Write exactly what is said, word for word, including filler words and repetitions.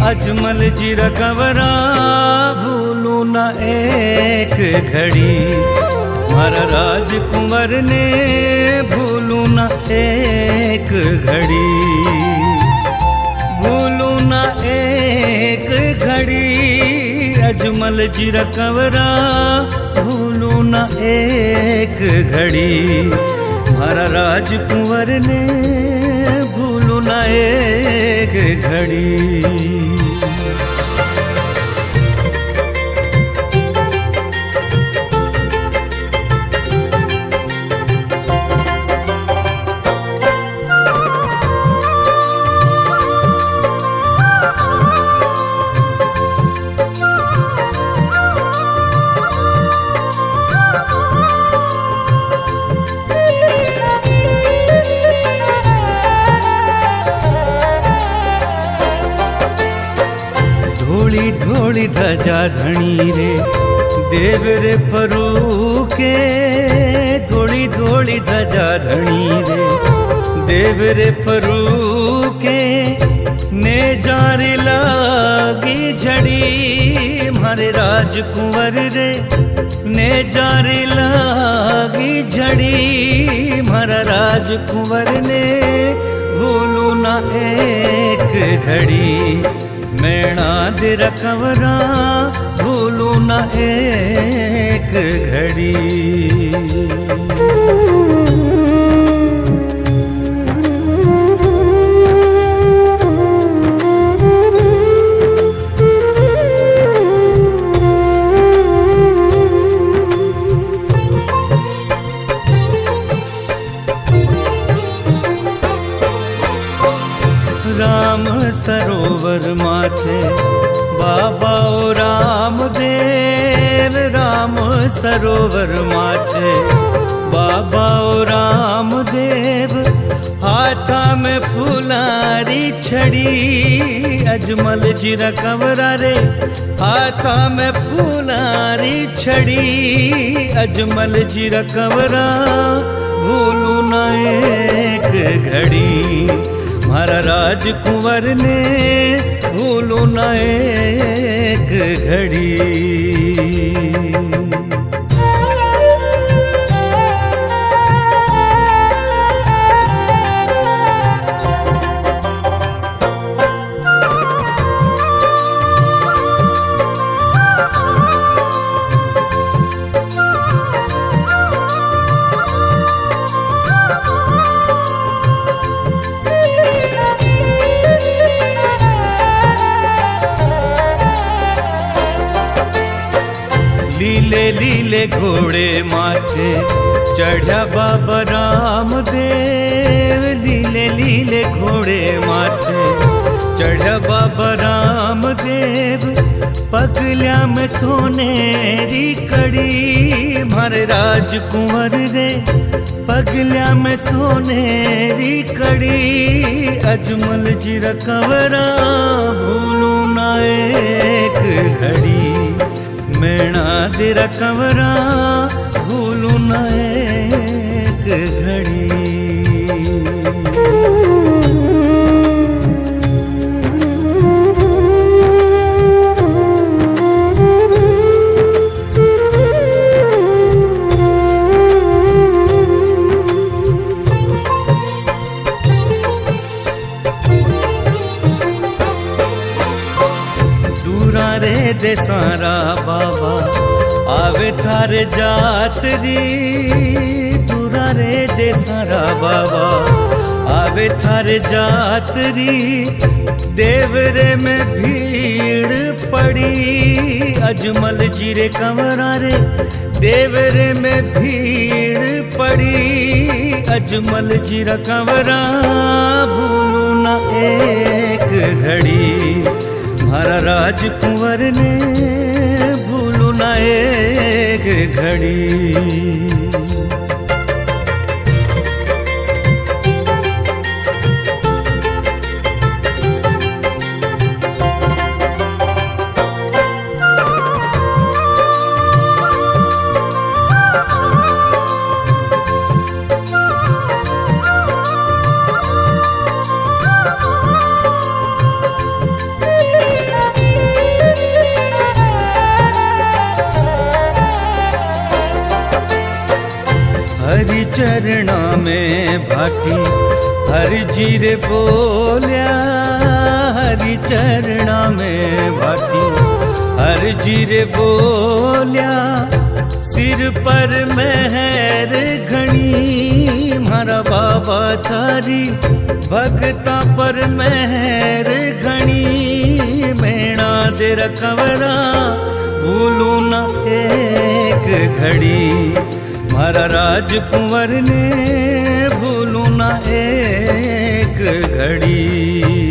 अजमल जी रकवरा भूलू न एक घड़ी, मारा राजकुंवर ने भूलू न एक घड़ी, भूलू न एक घड़ी अजमल जी रकवरा भूलू न एक घड़ी, मारा राजकुंवर ने भूलू न एक घड़ी। धोली धोली धजा धनी रे देव रे फरूके, धोली धोली धजा धनी रे देव रे फरूके, ने जारी लागी झड़ी मारे राजकुंवर रे, ने जारी लागी झड़ी मारा राजकुंवर ने भूलू न एक घड़ी, मैणा दे रकवरा भूलू न एक घड़ी। राम सरोवर माथे बाबा ओ राम देव, राम सरोवर माथे बाबा ओ राम देव, हाथा में फुलारी छड़ी अजमल जी रकवरा रे, हाथा में फुलारी छड़ी अजमल जी रकवरा भूलू न एक घड़ी, मारा राजकुंवर ने भूलू न एक घड़ी। लीले लीले घोड़े माथे चढ़ा बाबा राम देव, लीले लीले घोड़े माथे चढ़ा बाबा राम देव, पगलिया में सोनेरी कड़ी मारे राजकुंवर रे, पगलिया में सोनेरी कड़ी अजमल जी रकवरा भूलू न एक घड़ी, मैणा दे रकवरा भूलू न एक घड़ी। दूरा रे देसारा बाबा आवे थारे जातरी, दूरा रे देसारा बाबा आवे थारे जातरी, देवरे में भीड़ पड़ी अजमल जी रे कंवरा रे, देवरे में भीड़ पड़ी अजमल जी रा कंवरा भूलू न एक घड़ी, मारा राजकुंवर ने भूलू न एक घड़ी। चरणा में भाटी हरि जी रे बोलिया, हरि चरणा में भाटी हरि जी रे बोलिया। सिर पर मेहर घणी मारा बाबा थारी, भगता पर मेहर घणी मेणा दे रखवड़ा भूलू न एक घड़ी। मारा राजकुंवर ने भूलू न एक घड़ी।